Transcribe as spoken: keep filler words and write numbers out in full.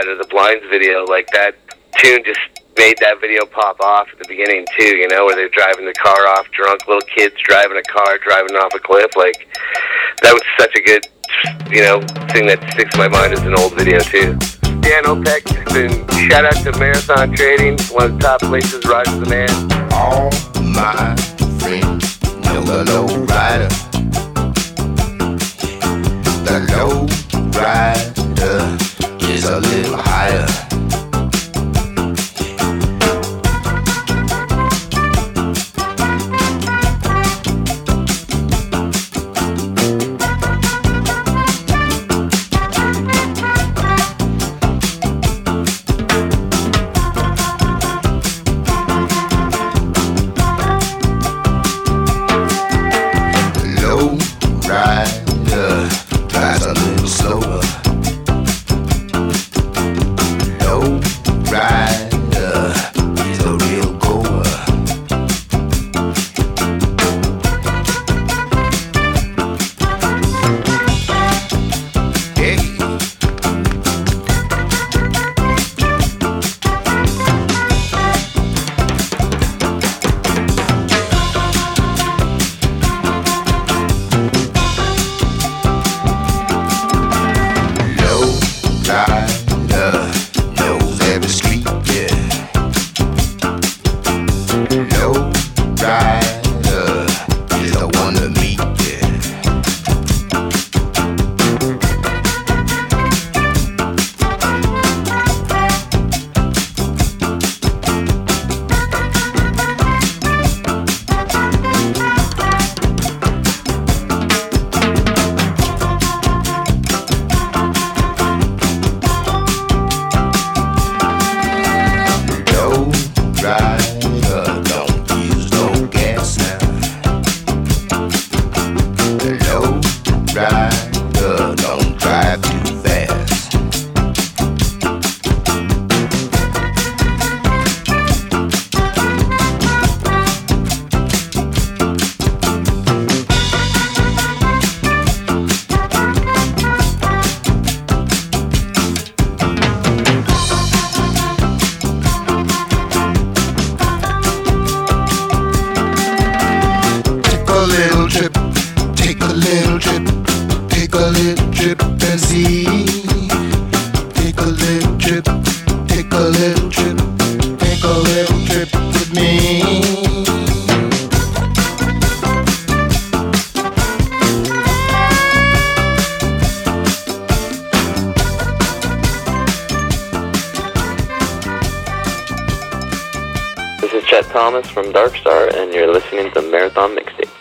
Rider, the Blinds video, like that tune just made that video pop off at the beginning too, you know, where they're driving the car off, drunk little kids driving a car, driving off a cliff. Like, that was such a good, you know, thing that sticks in my mind as an old video too. Dan Opek, and shout out to Marathon Trading, one of the top places, Roger the Man. All my friends know the low rider. The low rider is a little higher. This is Chet Thomas from Darkstar, and you're listening to Marathon Mixtape.